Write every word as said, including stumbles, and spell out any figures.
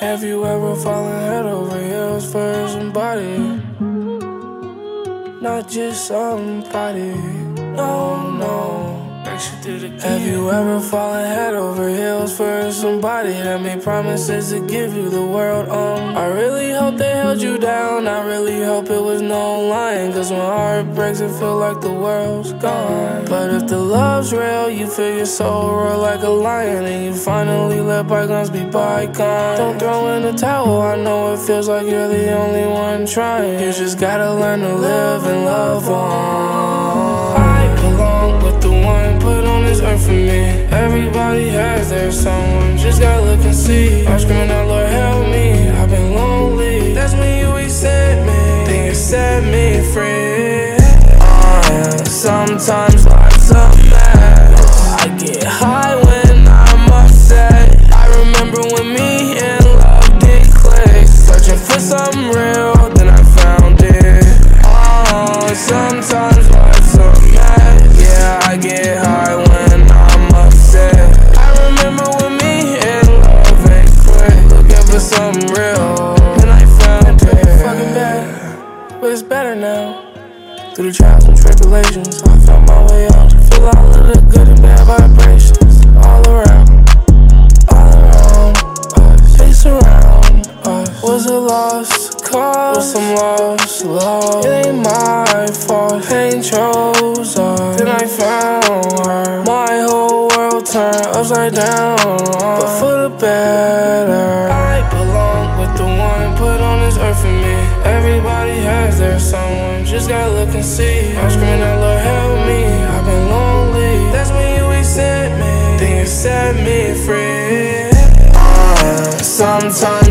Have you ever fallen head over heels for somebody? Not just somebody. No, no. Have you ever fallen head over heels for somebody that made promises to give you the world? Um, I really hope they held you down. I really hope it was no lying. Cause when heart breaks, it feel like the world's gone. But if the love's real, you feel your soul roar like a lion, and you finally let bygones be bygones. Don't throw in the towel, I know it feels like you're the only one trying. You just gotta learn to live and love on. I belong with the one put on this earth for me. Everybody has their someone, just gotta look and see. I'm screaming out, Lord help me, I've been lonely. That's when you accept me, then you set me free. uh, Sometimes life's a mess. I get high when I'm upset. I remember when me and love did click. Searching for something real, then I found it. uh, Sometimes life's a mess. Yeah, I get high when I'm upset. I remember when me and love ain't quick. Looking for something real, then I found it. Fucking bad, but it's better now. Through the trials and tribulations, I found my way out. Feel all of the good and bad vibrations all around, all around us. They surround us. Was a lost cause, was some lost love. It ain't my fault, pain chose us. Then I found her. My whole world turned upside down, but for the better. I belong with the one put on this earth for me. Everybody has their someone, just gotta look and see. I'm screaming out, Lord help me, I've been lonely. That's when you accept me, then you set me free. uh, Sometimes